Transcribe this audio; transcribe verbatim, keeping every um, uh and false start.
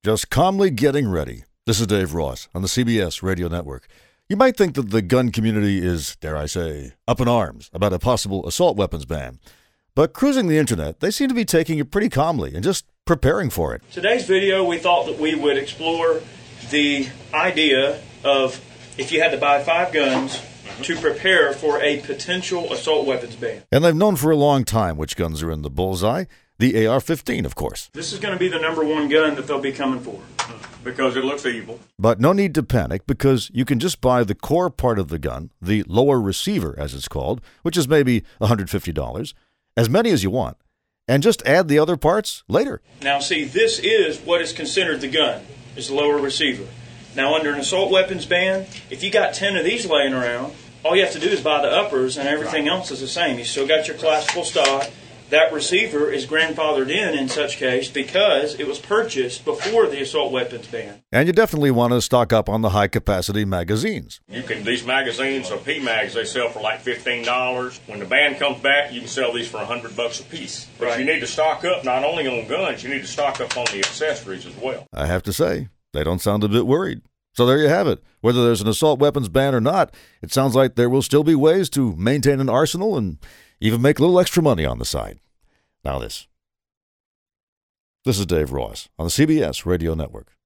Just calmly getting ready. This is Dave Ross on the C B S Radio Network. You might think that the gun community is, dare I say, up in arms about a possible assault weapons ban. But cruising the internet, they seem to be taking it pretty calmly and just preparing for it. Today's video, we thought that we would explore the idea of if you had to buy five guns to prepare for a potential assault weapons ban. And they've known for a long time which guns are in the bullseye. The A R fifteen, of course. This is going to be the number one gun that they'll be coming for. Because it looks evil. But no need to panic, because you can just buy the core part of the gun, the lower receiver as it's called, which is maybe one hundred fifty dollars, as many as you want, and just add the other parts later. Now see, this is what is considered the gun, is the lower receiver. Now under an assault weapons ban, if you got ten of these laying around, all you have to do is buy the uppers and everything right. else is the same. You still got your classical stock. That receiver is grandfathered in in such case because it was purchased before the assault weapons ban. And you definitely want to stock up on the high-capacity magazines. You can these magazines are P mags. They sell for like fifteen dollars. When the ban comes back, you can sell these for a hundred bucks a piece. But right. you need to stock up not only on guns, you need to stock up on the accessories as well. I have to say, they don't sound a bit worried. So there you have it. Whether there's an assault weapons ban or not, it sounds like there will still be ways to maintain an arsenal and even make a little extra money on the side. Now this. This is Dave Ross on the C B S Radio Network.